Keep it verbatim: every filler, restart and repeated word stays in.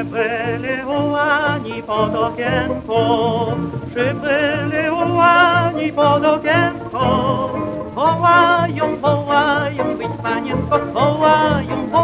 Przybyli ułani pod okienko, przybyli ułani pod okienko. Wołają, wołają, być panienko, wołają, wołają.